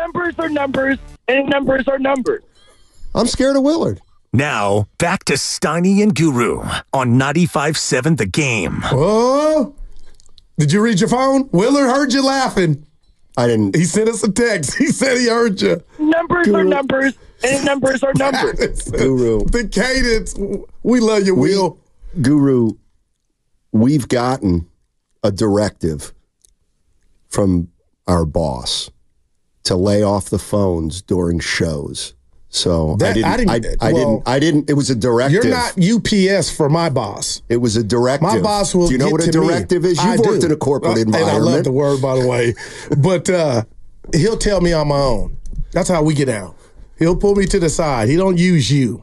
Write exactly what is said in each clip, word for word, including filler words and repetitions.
numbers are numbers, and numbers are numbers. I'm scared of Willard. Now, back to Steiny and Guru on ninety-five point seven The Game. Oh, did you read your phone? Willard heard you laughing. I didn't. He sent us a text. He said he heard you. Numbers Guru. are numbers, and numbers are numbers. Guru. The cadence. We love you, we, Will. Guru, we've gotten a directive from our boss to lay off the phones during shows. So that, I didn't. I, didn't, I, I well, didn't. I didn't. It was a directive. You're not U P S for my boss. It was a directive. My boss will. Do you know get what a directive me. is? You've I worked do. in a corporate uh, environment. And I love the word, by the way. But uh, he'll tell me on my own. That's how we get out. He'll pull me to the side. He don't use you.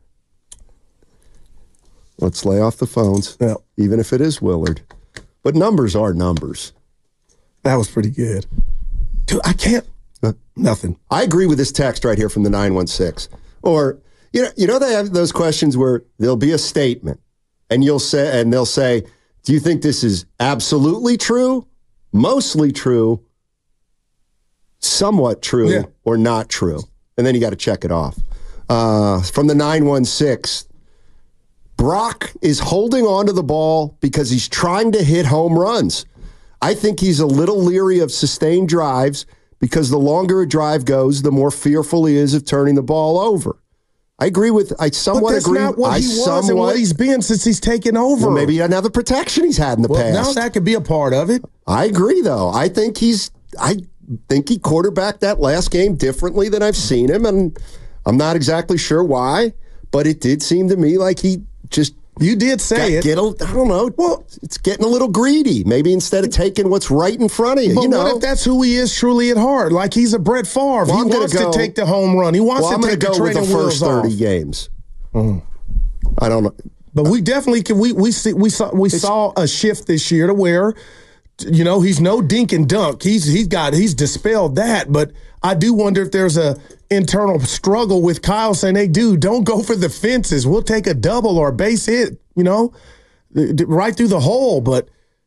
Let's lay off the phones, yeah. even if it is Willard. But numbers are numbers. That was pretty good. Dude, I can't. Uh, Nothing. I agree with this text right here from the nine one six. Or, you know, you know, they have those questions where there'll be a statement and you'll say, and they'll say, do you think this is absolutely true, mostly true, somewhat true, yeah. or not true? And then you got to check it off. Uh, from the nine one six, Brock is holding on to the ball because he's trying to hit home runs. I think he's a little leery of sustained drives because the longer a drive goes, the more fearful he is of turning the ball over. I agree with, I somewhat but that's agree. Not what I he was somewhat, and what he's been since he's taken over. Well, maybe he doesn't have the protection he's had in the well, past. Now that could be a part of it. I agree, though. I think he's, I think he quarterbacked that last game differently than I've seen him, and I'm not exactly sure why, but it did seem to me like he just You did say it. Get a, I don't know. Well, it's getting a little greedy. Maybe instead of taking what's right in front of you. But you know? what if that's who he is truly at heart? Like he's a Brett Favre. Well, he wants go, to take the home run. He wants well, to I'm take the go training with the first wheels thirty off. games. Mm. I don't know. But we definitely can. We we see we saw we it's, saw a shift this year to where, you know, he's no dink and dunk. He's he's got he's dispelled that. But I do wonder if there's a internal struggle with Kyle saying, "Hey, dude, don't go for the fences. We'll take a double or a base hit. You know, right through the hole." But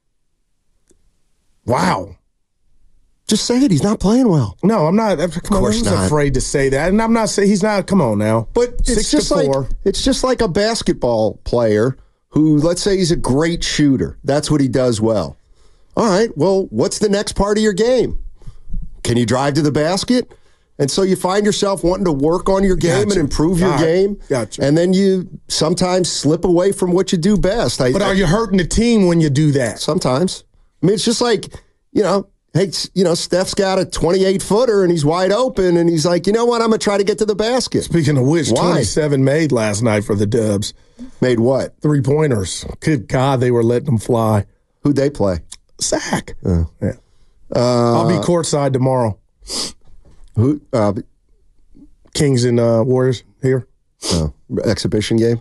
wow. Just say it. He's not playing well. No, I'm not. Come of course on, I'm not. afraid to say that, and I'm not saying he's not. Come on now, but it's Six just to like four. it's just like a basketball player who, let's say, he's a great shooter. That's what he does well. All right. Well, what's the next part of your game? Can you drive to the basket? And so you find yourself wanting to work on your game gotcha. and improve your All right. game. Gotcha. And then you sometimes slip away from what you do best. I, but are I, you hurting the team when you do that? Sometimes. I mean, it's just like, you know, hey, you know, Steph's got a twenty-eight footer and he's wide open and he's like, you know what, I'm going to try to get to the basket. Speaking of which, Why? twenty-seven made last night for the Dubs. Made what? Three-pointers. Good God, they were letting them fly. Who'd they play? Sack. Oh. Yeah. Uh, I'll be courtside tomorrow. Who? Uh, Kings and uh, Warriors here. Oh, exhibition game?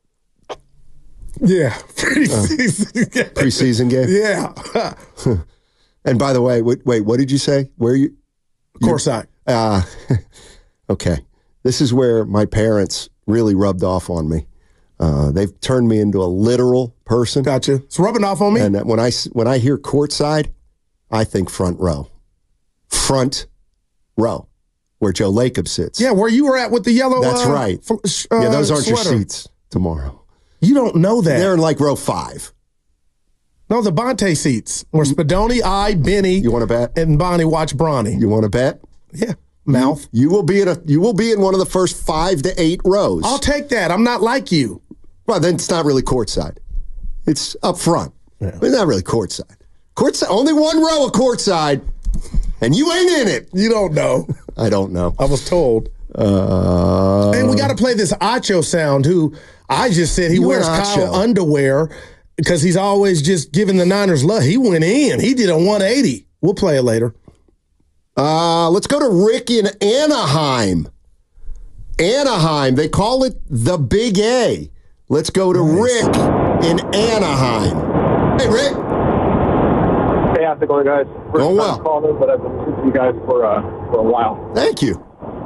Yeah. Preseason, uh, preseason game? Yeah. And by the way, wait, wait, what did you say? Where are you? Courtside. Uh, okay. This is where my parents really rubbed off on me. Uh, they've turned me into a literal person. Gotcha. It's rubbing off on me. And when I, when I hear courtside, I think front row. Front row, where Joe Lacob sits. Yeah, where you were at with the yellow. That's uh, right. Uh, yeah, those aren't sweater. your seats tomorrow. You don't know that. They're in like row five. No, the Bonte seats. Where Spadoni, I, Benny. You want to bet? And Bonnie watch Bronny. You want to bet? Yeah. Mouth. You, you will be in a. You will be in one of the first five to eight rows. I'll take that. I'm not like you. Well, then it's not really courtside. It's up front. Yeah. It's not really courtside. Courtside. Only one row of courtside, and you ain't in it. You don't know. I don't know. I was told. Uh, and we got to play this Acho sound, who I just said he wears Kyle underwear because he's always just giving the Niners love. He went in. He did a one eighty. We'll play it later. Uh, let's go to Rick in Anaheim. Anaheim. They call it the Big A. Let's go to nice. Rick in Anaheim. Hey, Rick. Hey, how's it going, guys? First going well. time calling, but I've been listening to you guys for, uh, for a while. Thank you.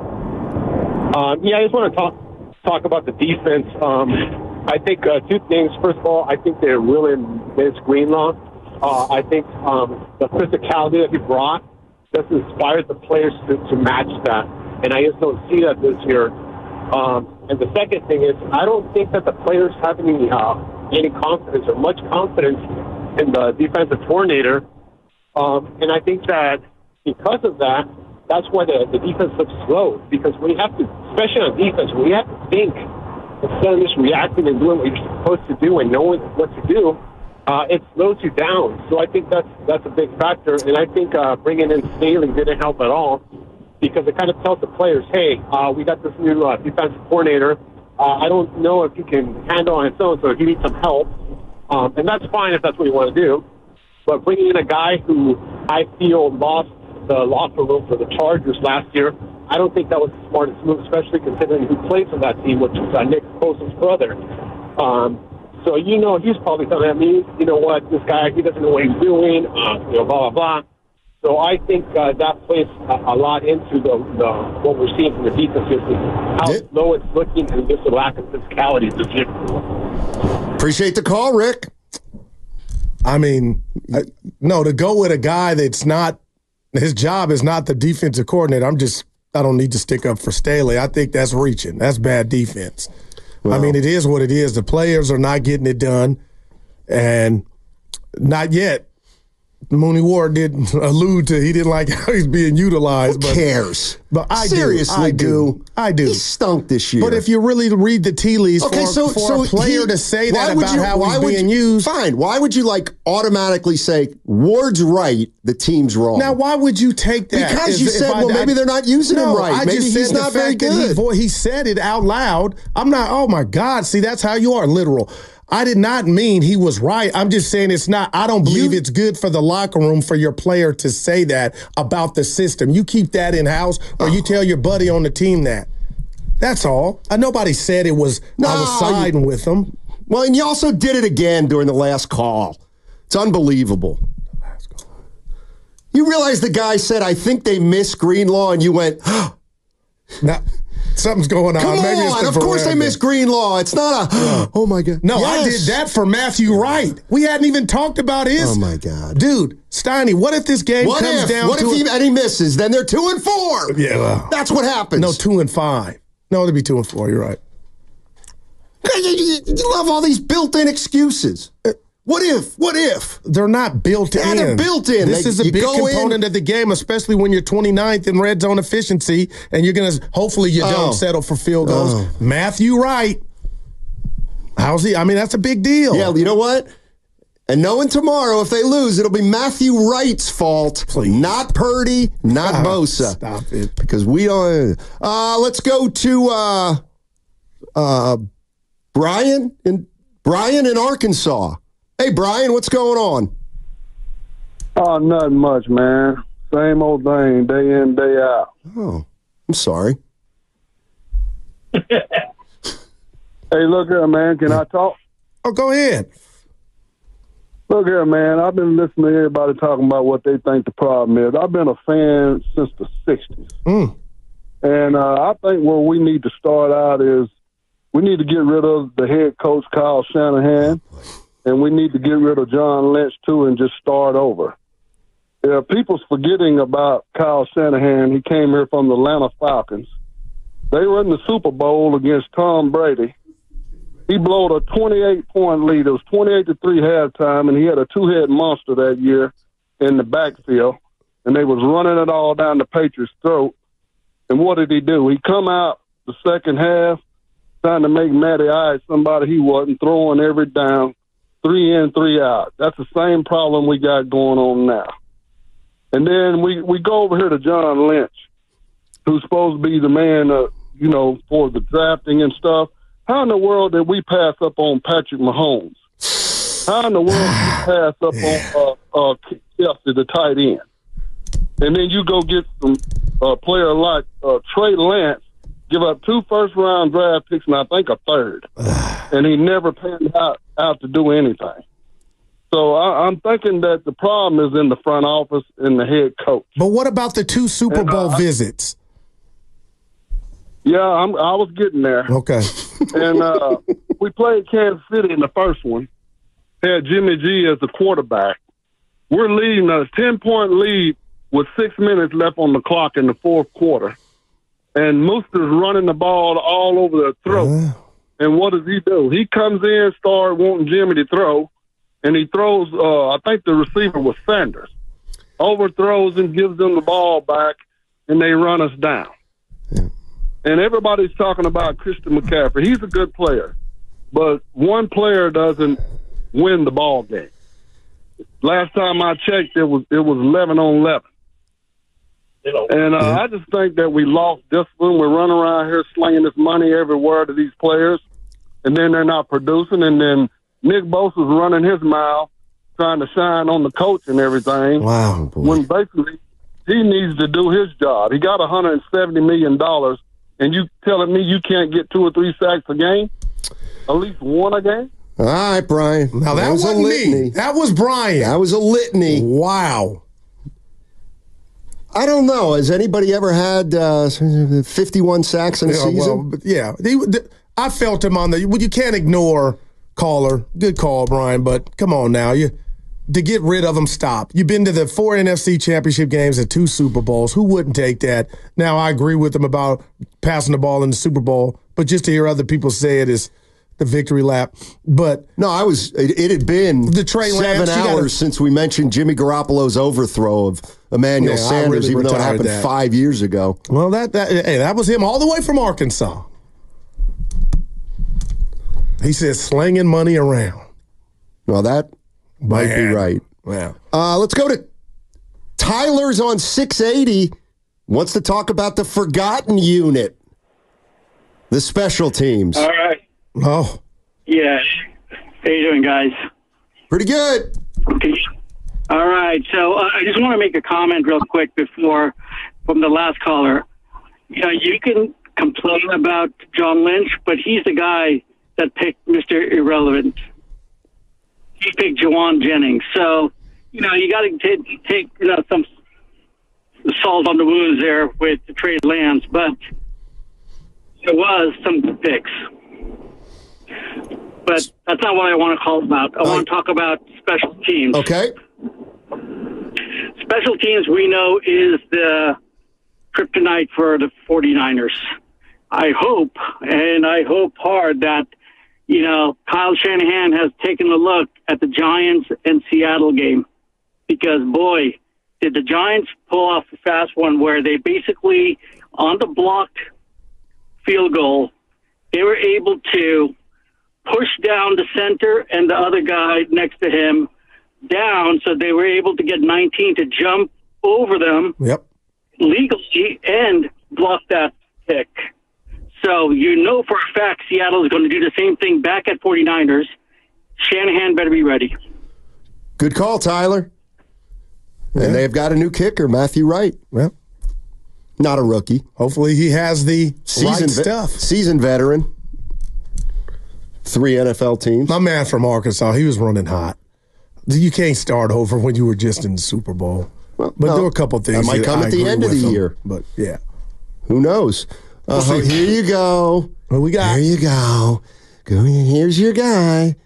Um, yeah, I just want to talk talk about the defense. Um, I think uh, two things. First of all, I think they really missed Greenlaw. Uh, I think um, the physicality that he brought doesn't inspire the players to, to match that. And I just don't see that this year. Um, and the second thing is, I don't think that the players have any uh, any confidence or much confidence in the defensive coordinator. Um, and I think that because of that, that's why the, the defense looks slow. Because we have to, especially on defense, we have to think instead of just reacting and doing what you're supposed to do and knowing what to do. Uh, it slows you down. So I think that's that's a big factor. And I think uh, bringing in Staley didn't help at all, because it kind of tells the players, hey, uh, we got this new uh, defensive coordinator. Uh, I don't know if he can handle on his own, so he needs some help. Um, and that's fine if that's what you want to do. But bringing in a guy who I feel lost the locker room for the Chargers last year, I don't think that was the smartest move, especially considering who plays on that team, which is uh, Nick Bosa's brother. Um, so, you know, he's probably telling me, you know what, this guy, he doesn't know what he's doing, uh, you know, blah, blah, blah. So I think uh, that plays a, a lot into the, the what we're seeing from the defense is how yeah. low it's looking and just the lack of physicality this year. Appreciate the call, Rick. I mean, I, no, to go with a guy that's not, his job is not the defensive coordinator. I'm just, I don't need to stick up for Staley. I think that's reaching. That's bad defense. Well, I mean, it is what it is. The players are not getting it done, and not yet. Mooney Ward did allude to he didn't like how he's being utilized. Who but, cares? But I seriously do. I do. I do. He stunk this year. But if you really read the tea leaves okay, for, so, for so a player he, to say that would about you, how why he's would being you, used, fine. Why would you like automatically say Ward's right, the team's wrong? now why would you take that? Because If- you if said, I- well, maybe I- they're not using no, him right. I Maybe just he's said not the very fact that he, good. vo- he said it out loud. I'm not. Oh my God! See, that's how you are, literal. I did not mean he was right. I'm just saying it's not. I don't believe You- it's good for the locker room for your player to say that about the system. You keep that in house, or you tell your buddy on the team that. That's all. Uh, nobody said it was. No, I was siding you- with him. Well, and you also did it again during the last call. It's unbelievable. You realize the guy said, I think they missed Greenlaw, and you went, oh, Now, something's going on. come Maybe it's on. the Of course they veranda. missed Greenlaw. It's not a, oh my God. No, I Yes. did that for Matthew Wright. We hadn't even talked about his. Oh my God. Dude, Steiny, what if this game What comes if? down What to if he, a- and he misses? Then they're two and four. Yeah, well. That's what happens. No, two and five. No, it'd be two and four. You're right. You, you- you love all these built-in excuses. What if? What if? They're not built Yeah, in. they're built in. This They- is a you big go in- component of the game, especially when you're twenty-ninth in red zone efficiency, and you're gonna. Hopefully, you Oh. don't settle for field goals. Oh. Matthew Wright. How's he? I mean, that's a big deal. Yeah, you know what? And knowing tomorrow, if they lose, it'll be Matthew Wright's fault, Please. not Purdy, not Stop. Bosa. Stop it. Because we don't. Uh, let's go to uh, uh, Brian in Brian in Arkansas. Hey, Brian, what's going on? Oh, nothing much, man. Same old thing, day in, day out. Oh, I'm sorry. Hey, look here, man. Can I talk? Oh, go ahead. Look here, man. I've been listening to everybody talking about what they think the problem is. I've been a fan since the sixties. Mm. And uh, I think where we need to start out is we need to get rid of the head coach, Kyle Shanahan, and we need to get rid of John Lynch, too, and just start over. Yeah, people's forgetting about Kyle Shanahan. He came here from the Atlanta Falcons. They were in the Super Bowl against Tom Brady. He blowed a twenty-eight point lead. It was twenty-eight to three halftime, and he had a two-head monster that year in the backfield, and they was running it all down the Patriots' throat. And what did he do? He come out the second half trying to make Matty Ice somebody he wasn't, throwing every down, three in, three out. That's the same problem we got going on now. And then we, we go over here to John Lynch, who's supposed to be the man, uh, you know, for the drafting and stuff. How in the world did we pass up on Patrick Mahomes? How in the world did we pass up on uh, uh, Kelsey, the tight end? And then you go get some uh, player like uh, Trey Lance, give up two first-round draft picks and I think a third. And he never panned out, out to do anything. So I, I'm thinking that the problem is in the front office and the head coach. But what about the two Super And, uh, Bowl I- visits? Yeah, I'm, I was getting there. Okay. And uh, we played Kansas City in the first one. Had Jimmy G as the quarterback. We're leading a ten-point lead with six minutes left on the clock in the fourth quarter. And Mooster's running the ball all over their throat. Uh. And what does he do? He comes in, starts wanting Jimmy to throw, and he throws, uh, I think the receiver was Sanders, overthrows and gives them the ball back, and they run us down. Yeah. And everybody's talking about Christian McCaffrey. He's a good player, but one player doesn't win the ball game. Last time I checked, it was it was eleven on eleven. And uh, yeah. I just think that we lost discipline. We're running around here slinging this money everywhere to these players, and then they're not producing. And then Nick Bosa's running his mile, trying to shine on the coach and everything. Wow, boy. When basically he needs to do his job. He got one hundred seventy million dollars, and you telling me you can't get two or three sacks a game? At least one a game? All right, Brian. Now, that, that was wasn't a litany. Me. That was Brian. That was a litany. Wow. I don't know. Has anybody ever had uh, fifty-one sacks in a yeah, season? Well, yeah. He, I felt him on the – well, you can't ignore Caller. Good call, Brian, but come on now. You to get rid of him, stop. You've been to the four N F C championship games and two Super Bowls. Who wouldn't take that? Now, I agree with him about passing the ball in the Super Bowl, but just to hear other people say it is the victory lap. But no, I was. It, it had been the Trey seven Lance, hours gotta, since we mentioned Jimmy Garoppolo's overthrow of Emmanuel yeah, Sanders, really even though it happened that. five years ago. Well, that that hey, that was him all the way from Arkansas. He says slinging money around. Well, that might Man. be right. Yeah. Uh, let's go to Tyler's on six eighty. Wants to talk about the forgotten unit, the special teams. All right. Oh. Yeah. How you doing, guys? Pretty good. Okay. All right. So uh, I just want to make a comment real quick before from the last caller. You know, you can complain about John Lynch, but he's the guy that picked Mister Irrelevant. He picked Jawan Jennings. So, you know, you got to take, take you know, some salt on the wounds there with the Trey Lance, but there was some good picks. But that's not what I want to call about. I uh, want to talk about special teams. Okay. Special teams, we know, is the kryptonite for the 49ers. I hope, and I hope hard that, you know, Kyle Shanahan has taken a look at the Giants and Seattle game. Because, boy, did the Giants pull off a fast one where they basically, on the blocked field goal, they were able to push down the center and the other guy next to him down, so they were able to get nineteen to jump over them yep. legally and block that kick. So you know for a fact Seattle is going to do the same thing back at 49ers. Shanahan better be ready. Good call, Tyler. Yeah. And they've got a new kicker, Matthew Wright. Yeah. Not a rookie. Hopefully he has the seasoned right stuff. Ve- seasoned veteran. Three N F L teams. My man from Arkansas, he was running hot. You can't start over when you were just in the Super Bowl. Well, but no, there were a couple of things that might that come I at the end of the him, year. But yeah, who knows? Uh, we'll here you go. What we got? Here you go. Go. Here's your guy,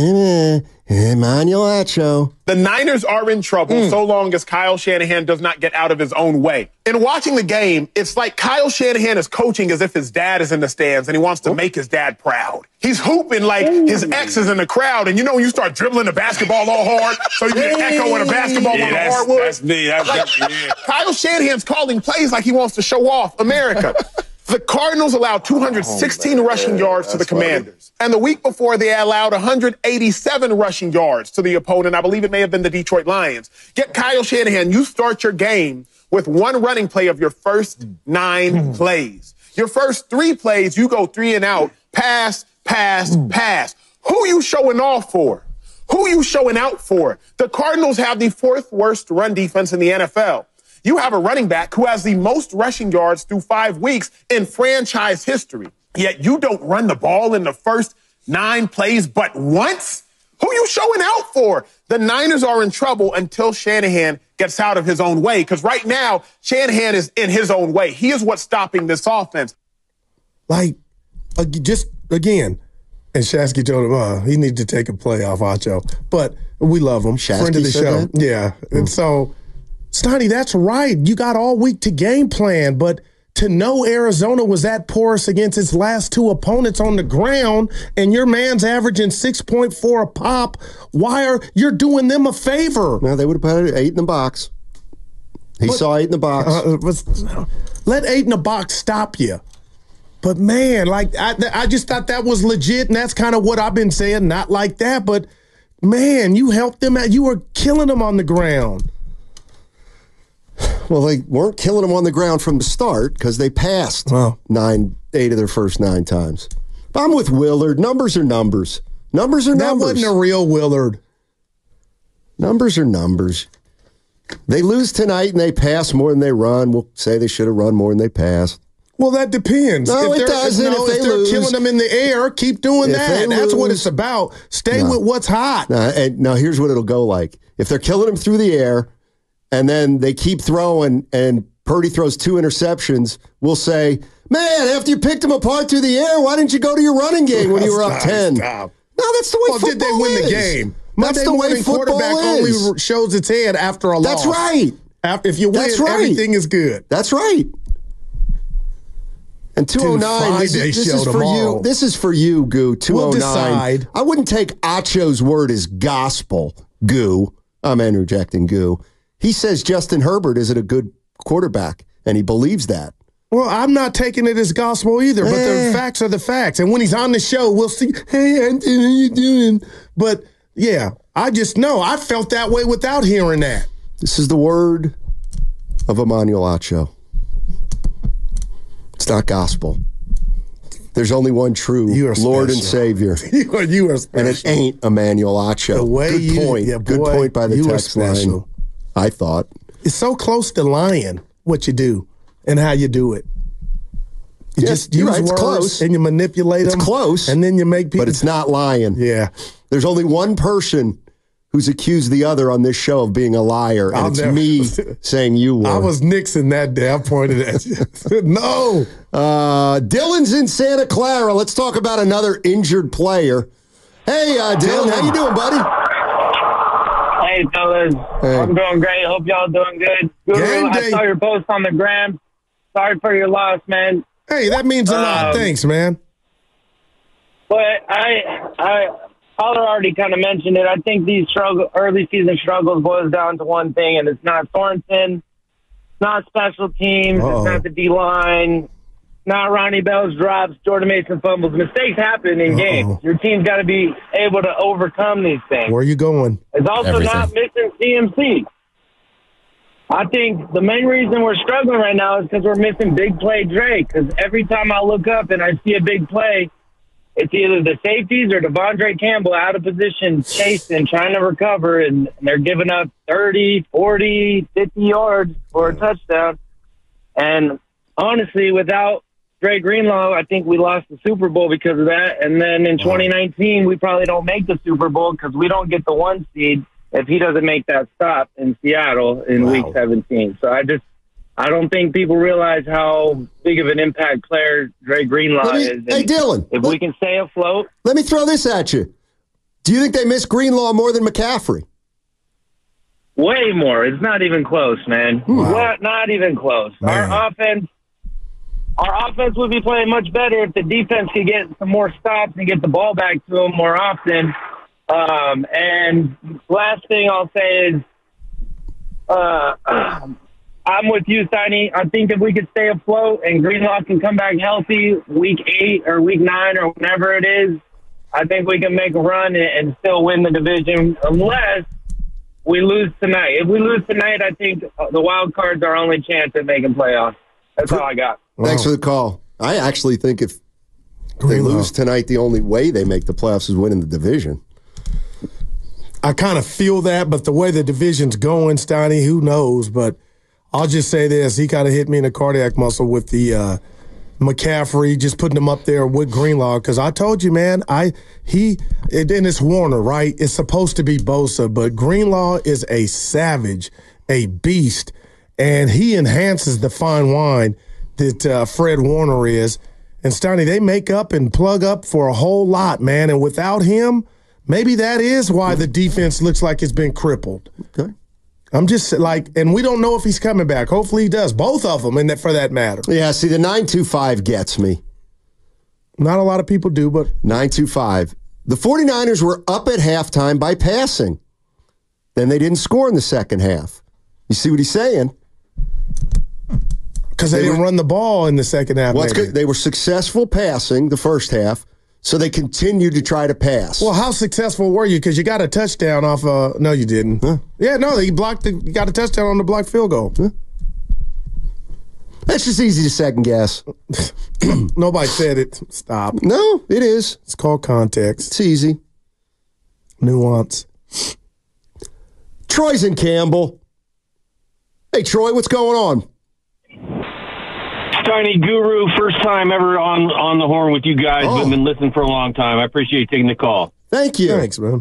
Emmanuel Acho. The Niners are in trouble mm. so long as Kyle Shanahan does not get out of his own way. In watching the game, it's like Kyle Shanahan is coaching as if his dad is in the stands and he wants to make his dad proud. He's hooping like Ooh. his ex is in the crowd, and you know when you start dribbling the basketball all hard so you get an echo in a basketball yeah, on the that's, hardwood. That's me. That's, like, that's, yeah. Kyle Shanahan's calling plays like he wants to show off America. The Cardinals allowed two hundred sixteen oh, rushing yards to the Commanders. Funny. And the week before, they allowed one hundred eighty-seven rushing yards to the opponent. I believe it may have been the Detroit Lions. Get Kyle Shanahan, you start your game with one running play of your first nine plays. Your first three plays, you go three and out. Pass, pass, pass. Who you showing off for? Who you showing out for? The Cardinals have the fourth worst run defense in the N F L. You have a running back who has the most rushing yards through five weeks in franchise history. Yet you don't run the ball in the first nine plays but once? Who you showing out for? The Niners are in trouble until Shanahan gets out of his own way. Because right now, Shanahan is in his own way. He is what's stopping this offense. Like, uh, just, again, and Shasky told him uh, he needed to take a play off Acho. But we love him. Shasky Friend of the said show. That? Yeah. And so Steiny, that's right. You got all week to game plan, but to know Arizona was that porous against its last two opponents on the ground, and your man's averaging six point four a pop, why are you're doing them a favor? No, they would have put eight in the box. He But- saw eight in the box. Uh, was, let eight in the box stop you. But man, like I, I just thought that was legit, and that's kind of what I've been saying. Not like that, but man, you helped them out. You were killing them on the ground. Well, they weren't killing them on the ground from the start because they passed Wow. nine, eight of their first nine times. But I'm with Willard. Numbers are numbers. Numbers are That numbers. wasn't a real Willard. Numbers are numbers. They lose tonight and they pass more than they run. We'll say they should have run more than they passed. Well, that depends. No, it they're- doesn't. no, If they they're lose- killing them in the air, keep doing If that. they That's what lose- it's about. Stay No. with what's hot. Now, and now here's what it'll go like. If they're killing them through the air and then they keep throwing and Purdy throws two interceptions, we'll say, man, after you picked them apart through the air, why didn't you go to your running game when you were up Stop, ten? stop. No, that's the way Well, football did they win is. the game? That's Monday the way morning football quarterback is. only shows its head after a That's loss. right. After, if you win, That's right. everything is good. That's right. And two oh nine, this, Friday is, this is showed for them you. all. This is for you, Goo. two oh nine. We'll decide. I wouldn't take Acho's word as gospel, Goo. I'm interjecting, Goo. He says Justin Herbert isn't a good quarterback, and he believes that. Well, I'm not taking it as gospel either, but Eh. the facts are the facts. And when he's on the show, we'll see, hey, Anthony, how you doing? But, yeah, I just know. I felt that way without hearing that. This is the word of Emmanuel Acho. It's not gospel. There's only one true You are Lord and special. Savior, You are, you are special. and it ain't Emmanuel Acho. The way Good you- point. yeah, Good boy, point by the you are text line. special. I thought. It's so close to lying, what you do and how you do it. You Yeah, just you're use right, it's words close. and you manipulate It's them. close, And then you make people. But it's not lying. Yeah. There's only one person who's accused the other on this show of being a liar, and I'll it's never- me saying you were. I was Nixon that day. I pointed at you. No. Uh, Dylan's in Santa Clara. Let's talk about another injured player. Hey, uh, Dylan, how you doing, buddy? Hey, fellas. Hey. I'm doing great. Hope y'all doing good. Guru, Game I day. saw your post on the gram. Sorry for your loss, man. Hey, that means a lot. Um, Thanks, man. But I, I, Pollard already kind of mentioned it. I think these struggle, early season struggles boils down to one thing, and it's not Sorensen, not special teams, Uh-oh. it's not the D line, not Ronnie Bell's drops, Jordan Mason fumbles. Mistakes happen in Uh-oh. games. Your team's got to be able to overcome these things. Where are you going? It's also Everything. not missing C M C. I think the main reason we're struggling right now is because we're missing big play Drake. Because every time I look up and I see a big play, it's either the safeties or Devondre Campbell out of position, chasing, trying to recover, and they're giving up thirty, forty, fifty yards for a touchdown. And honestly, without Dre Greenlaw, I think we lost the Super Bowl because of that. And then in twenty nineteen, we probably don't make the Super Bowl because we don't get the one seed if he doesn't make that stop in Seattle in Wow. week seventeen. So I just, I don't think people realize how big of an impact player Dre Greenlaw Let me- is. hey, And Dylan, if let- we can stay afloat, Let me throw this at you. Do you think they miss Greenlaw more than McCaffrey? way more. It's not even close, man. What? Not even close. Man. Our offense, our offense would be playing much better if the defense could get some more stops and get the ball back to them more often. Um, and last thing I'll say is, uh, I'm with you, Steiny. I think if we could stay afloat and Greenlaw can come back healthy week eight or week nine or whenever it is, I think we can make a run and, and still win the division unless we lose tonight. If we lose tonight, I think the wild card's our only chance at making playoffs. That's all I got. Thanks for the call. I actually think if they Greenlaw. lose tonight, the only way they make the playoffs is winning the division. I kind of feel that, but the way the division's going, Steiny, who knows? But I'll just say this. He kind of hit me in the cardiac muscle with the uh, McCaffrey, just putting him up there with Greenlaw. Because I told you, man, I he and it's Warner, right? It's supposed to be Bosa, but Greenlaw is a savage, a beast, and he enhances the fine wine that uh, Fred Warner is. And Steiny, they make up and plug up for a whole lot, man. And without him, maybe that is why the defense looks like it's been crippled. Okay. I'm just like, and we don't know if he's coming back. Hopefully he does. Both of them, and that for that matter. Yeah, see, the nine two five gets me. Not a lot of people do, but. nine two five. The 49ers were up at halftime by passing. Then they didn't score in the second half. You see what he's saying? Because they, they didn't were, run the ball in the second half. Well, they were successful passing the first half, so they continued to try to pass. Well, how successful were you? Because you got a touchdown off uh No, you didn't. Huh? Yeah, no, you blocked the, you got a touchdown on the blocked field goal. Huh? That's just easy to second guess. Nobody said it. Stop. No, it is. It's called context. It's easy. Nuance. Troy's in Campbell. Hey, Troy, what's going on? Steiny Guru, first time ever on, on the horn with you guys. Oh. I've been listening for a long time. I appreciate you taking the call. Thank you. Thanks, man.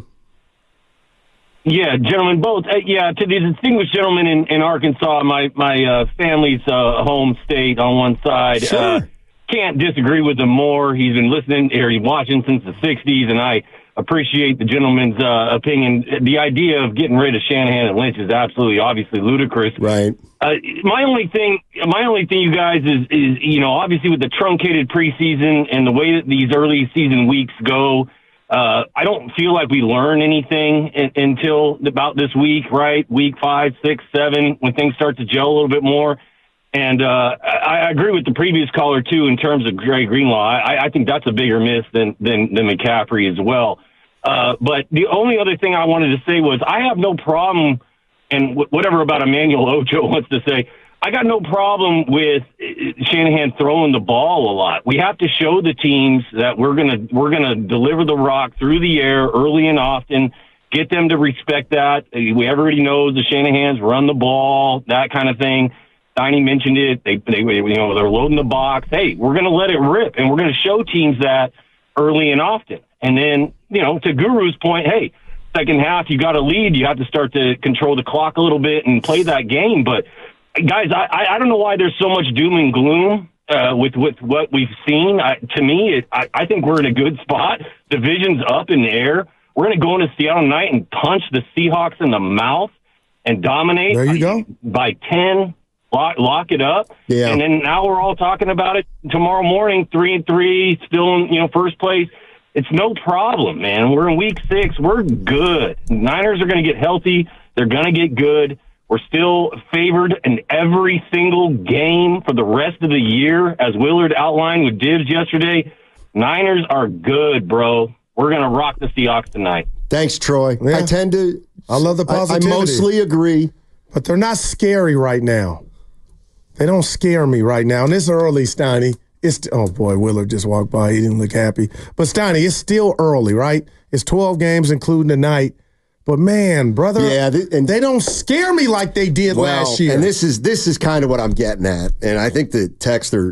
Yeah, gentlemen, both. Uh, yeah, to the distinguished gentleman in, in Arkansas, my my uh, family's uh, home state on one side. Sure. Uh, can't disagree with him more. He's been listening or he's watching since the sixties, and I appreciate the gentleman's uh, opinion. The idea of getting rid of Shanahan and Lynch is absolutely, obviously ludicrous. Right. Uh, my only thing, my only thing, you guys, is is you know, obviously with the truncated preseason and the way that these early season weeks go. Uh, I don't feel like we learn anything in, until about this week, right? Week five, six, seven, when things start to gel a little bit more. And uh, I, I agree with the previous caller, too, in terms of Dre Greenlaw. I, I think that's a bigger miss than, than, than McCaffrey as well. Uh, but the only other thing I wanted to say was I have no problem, and w- whatever about Emmanuel Ocho wants to say, I got no problem with Shanahan throwing the ball a lot. We have to show the teams that we're gonna we're gonna deliver the rock through the air early and often. Get them to respect that. We everybody knows the Shanahans run the ball, that kind of thing. Steiny mentioned it. They they you know they're loading the box. Hey, we're gonna let it rip, and we're gonna show teams that early and often. And then you know to Guru's point, hey, second half you got a lead, you have to start to control the clock a little bit and play that game, but. Guys, I, I don't know why there's so much doom and gloom uh, with, with what we've seen. I, to me, it, I, I think we're in a good spot. Division's up in the air. We're going to go into Seattle tonight and punch the Seahawks in the mouth and dominate. There you go. By ten, lock, lock it up. Yeah. And then now we're all talking about it tomorrow morning, three and three, still in you know first place. It's no problem, man. We're in week six. We're good. Niners are going to get healthy. They're going to get good. We're still favored in every single game for the rest of the year, as Willard outlined with Dibs yesterday. Niners are good, bro. We're going to rock the Seahawks tonight. Thanks, Troy. Yeah. I tend to... I love the positivity. I, I mostly agree. But they're not scary right now. They don't scare me right now. And it's early, Steiny. It's Oh, boy, Willard just walked by. He didn't look happy. But, Steiny, it's still early, right? It's twelve games, including tonight. But man, brother, yeah, th- and they don't scare me like they did well, last year. And this is this is kind of what I'm getting at. And I think the texter,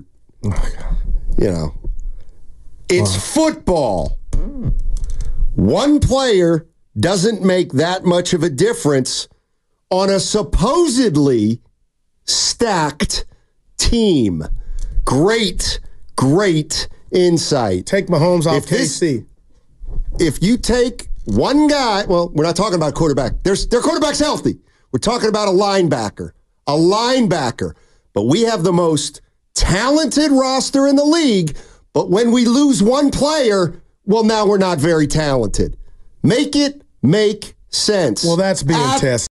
you know, it's oh. football. One player doesn't make that much of a difference on a supposedly stacked team. Great, great insight. Take Mahomes off if K C. This, if you take one guy, well, we're not talking about quarterback. There's, their quarterback's healthy. We're talking about a linebacker. A linebacker. But we have the most talented roster in the league. But when we lose one player, well, now we're not very talented. Make it make sense. Well, that's being At- tested.